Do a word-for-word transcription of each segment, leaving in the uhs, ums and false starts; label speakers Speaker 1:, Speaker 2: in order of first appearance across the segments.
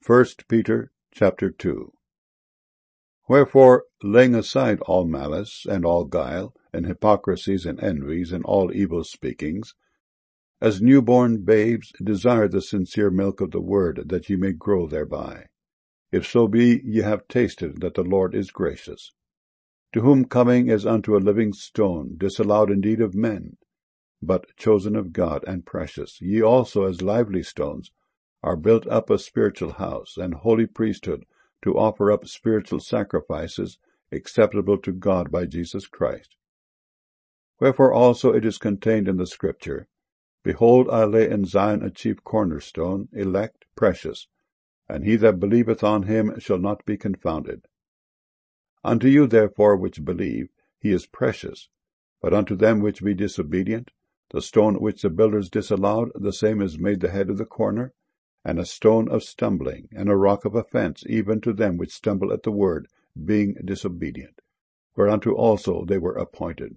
Speaker 1: First Peter chapter two. Wherefore, laying aside all malice, and all guile, and hypocrisies, and envies, and all evil speakings, as newborn babes desire the sincere milk of the word, that ye may grow thereby, if so be ye have tasted that the Lord is gracious. To whom coming as unto a living stone, disallowed indeed of men, but chosen of God and precious, ye also as lively stones are built up a spiritual house, and holy priesthood, to offer up spiritual sacrifices acceptable to God by Jesus Christ. Wherefore also it is contained in the Scripture, Behold, I lay in Zion a chief cornerstone, elect, precious, and he that believeth on him shall not be confounded. Unto you therefore which believe, he is precious, but unto them which be disobedient, the stone which the builders disallowed, the same is made the head of the corner, and a stone of stumbling, and a rock of offence, even to them which stumble at the word, being disobedient, whereunto also they were appointed.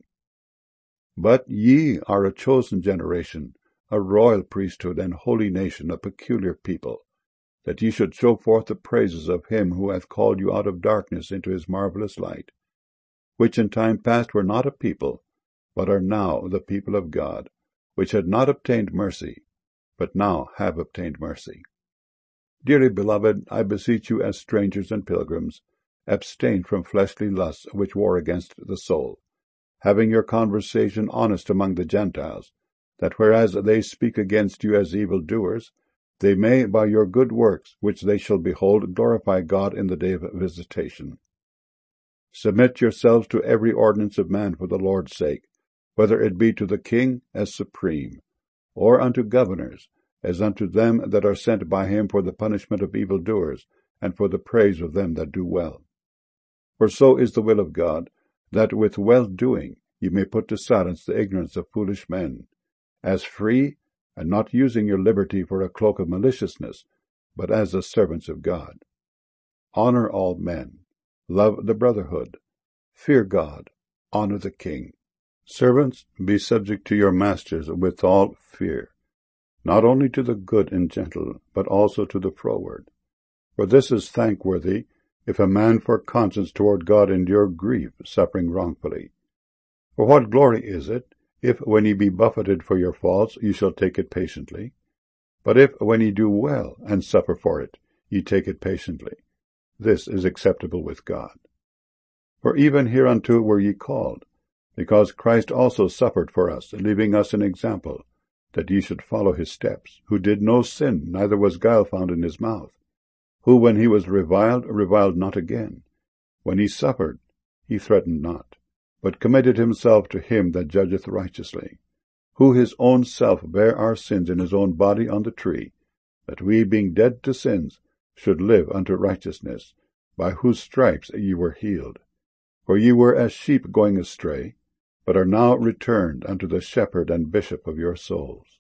Speaker 1: But ye are a chosen generation, a royal priesthood, and holy nation, a peculiar people, that ye should show forth the praises of him who hath called you out of darkness into his marvellous light, which in time past were not a people, but are now the people of God, which had not obtained mercy, but now have obtained mercy. Dearly beloved, I beseech you as strangers and pilgrims, abstain from fleshly lusts which war against the soul, having your conversation honest among the Gentiles, that whereas they speak against you as evildoers, they may by your good works, which they shall behold, glorify God in the day of visitation. Submit yourselves to every ordinance of man for the Lord's sake, whether it be to the king as supreme, or unto governors, as unto them that are sent by him for the punishment of evildoers, and for the praise of them that do well. For so is the will of God, that with well-doing ye may put to silence the ignorance of foolish men, as free, and not using your liberty for a cloak of maliciousness, but as the servants of God. Honor all men, love the brotherhood, fear God, honor the king. Servants, be subject to your masters with all fear, not only to the good and gentle, but also to the froward. For this is thankworthy, if a man for conscience toward God endure grief, suffering wrongfully. For what glory is it, if when ye be buffeted for your faults, ye shall take it patiently? But if when ye do well, and suffer for it, ye take it patiently, this is acceptable with God. For even hereunto were ye called, because Christ also suffered for us, leaving us an example, that ye should follow his steps, who did no sin, neither was guile found in his mouth, who when he was reviled, reviled not again. When he suffered, he threatened not, but committed himself to him that judgeth righteously, who his own self bare our sins in his own body on the tree, that we, being dead to sins, should live unto righteousness, by whose stripes ye were healed. For ye were as sheep going astray, but are now returned unto the shepherd and bishop of your souls.